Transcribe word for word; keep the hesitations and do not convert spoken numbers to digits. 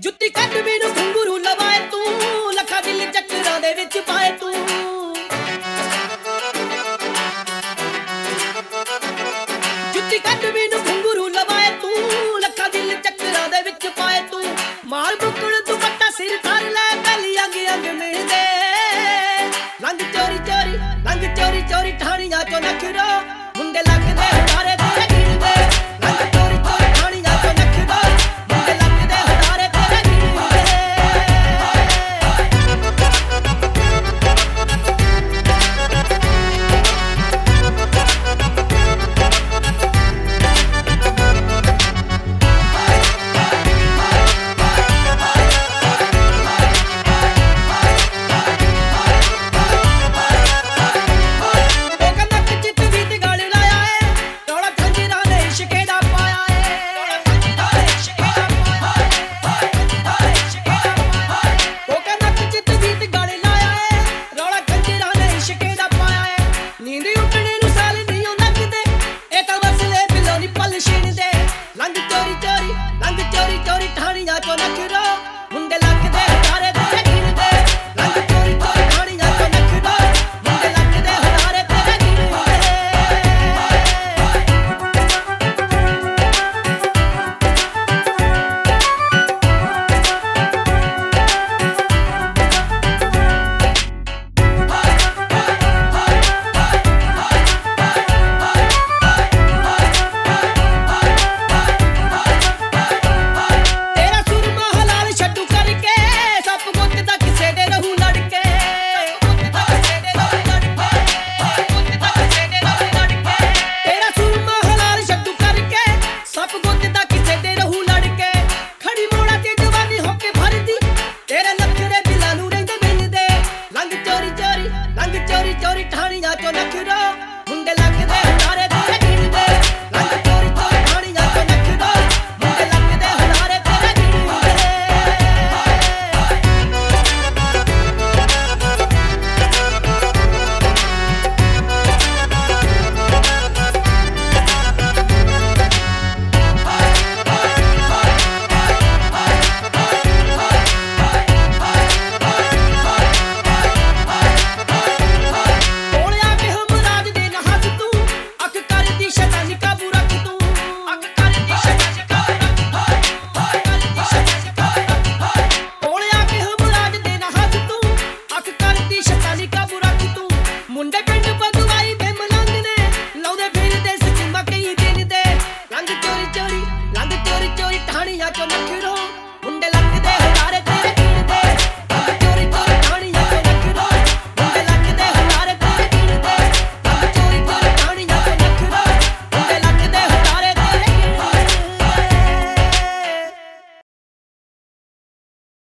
ਜੁੱਤੀ ਕੱਢ ਮੈਨੂੰ ਘੁੰਗਰੂ ਲਵਾਏ ਤੂੰ, ਲੱਖਾਂ ਦਿਲ ਚੱਕਰਾਂ ਦੇ ਵਿੱਚ ਪਾਏ ਤੂੰ। ਜੁੱਤੀ ਕੱਢ ਮੈਨੂੰ ਘੁੰਗਰੂ ਲਵਾਏ ਤੂੰ, ਲੱਖਾਂ ਦਿਲ ਚੱਕਰਾਂ ਦੇ ਵਿੱਚ ਪਾਏ ਤੂੰ। ਮਾਰ ਬੁੱਕਲ ਦੁਪੱਟਾ ਸਿਰ ਧਰ ਲੈ, ਪਹਿਲੀ ਅੰਗ ਅੰਗ ਮਿਲਦੇ ਲੰਘ ਚੋਰੀ ਚੋਰੀ, ਲੰਘ ਚੋਰੀ ਚੋਰੀ ਠਾਣੀਆਂ ਚੋਂ ਨਖਰਾ, ਮੁੰਡੇ ਲੱਗਦੇ ਹੁਨਾਰੇ ਤੇਰੇ ਗਿਣਦੇ। ਲੰਘ ਚੋਰੀ ਚੋਰੀ ਠਾਣੀਆਂ ਚੋਂ ਨਖਰਾ, ਮੁੰਡੇ ਲੱਗਦੇ ਹੁਨਾਰੇ ਤੇਰੇ ਗਿਣਦੇ। ਮੁੰਡੇ ਪਿੰਡ